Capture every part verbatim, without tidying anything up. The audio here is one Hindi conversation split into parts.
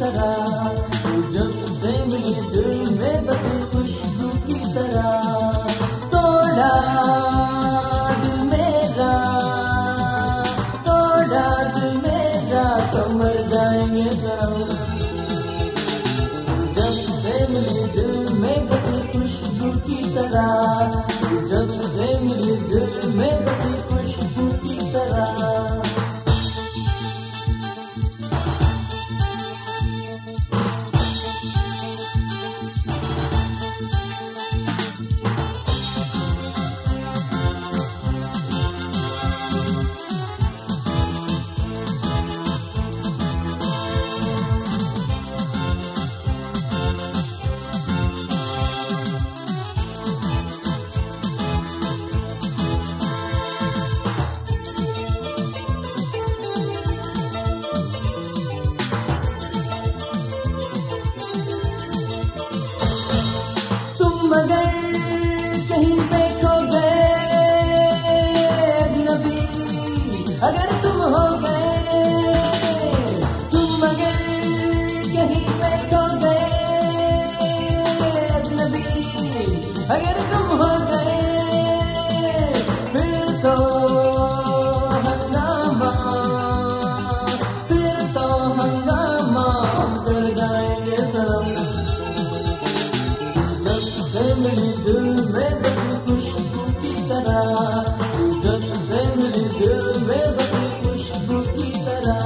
तरह, तू जब से मिली दिल में बसी खुशबू की तरह। तोड़ा दिल मेरा, तोड़ा दिल मेरा, तो मर जाएंगे सनम। जब से मिली दिल में बसी खुशबू की तरह, तू जब से मिली दिल में बसी खुशबू की तरह। मगर कहीं पे खो गए अजनबी, अगर तुम हो गए, तुम मगर कहीं पे खो गए अजनबी, अगर तुम हो गए, फिर तो हंगामा, फिर तो हंगामा कर जाएंगे सनम। मिली दिल में बसी खुशबू की तरह, तू जब से मिली दिल में बसी खुशबू की तरह।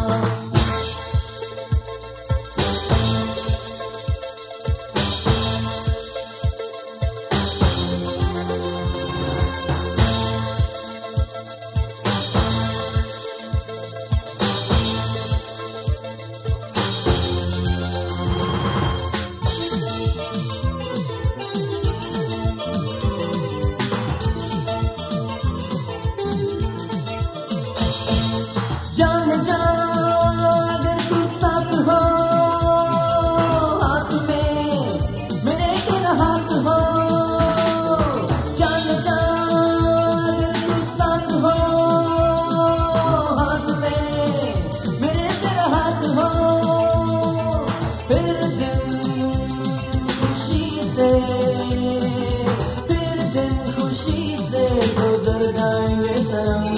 जान जा अगर तू साथ हो, हाथ में मेरे तेरा हाथ हो। जान जा अगर तू साथ हो, हाथ में मेरे तेरा हाथ हो। फिर दिन खुशी से, फिर दिन खुशी से गुजर जाएंगे सनम।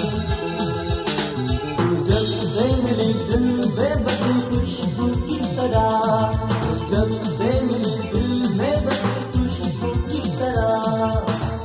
जब से मिली दिल में बसी खुशबू की तरह, जब से मिली दिल में बसी खुशबू की तरह।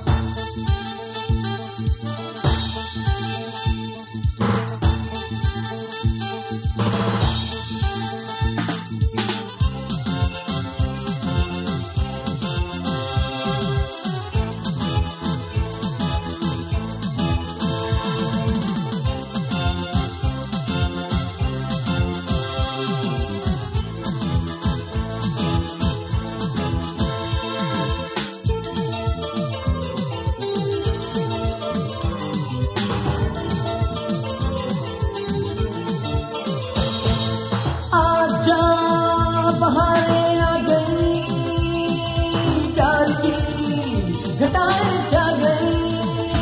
बहारें आ गई, प्यार की घटाएं छा गई।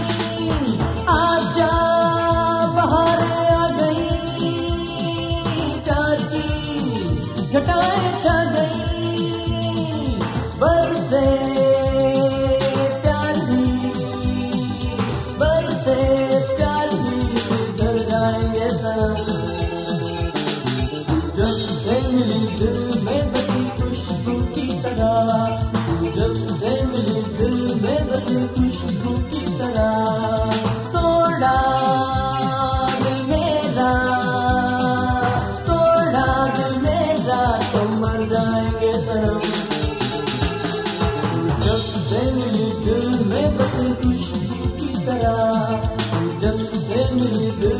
आजा बहारें आ गई, प्यार की घटाएं छा गई। बरसे प्यार भी, बरसे प्यार भी कर जाएंगे सनम। जब से मिली दिल में बसी खुशबू की तरह, तू जब से मिली दिल में बसी खुशबू की तरह। तोड़ा दिल मेरा, तोड़ा दिल मेरा, तो मर जाएंगे सनम। तू जब से मिली दिल में बसी खुशबू की तरह, तू जब से मिली दिल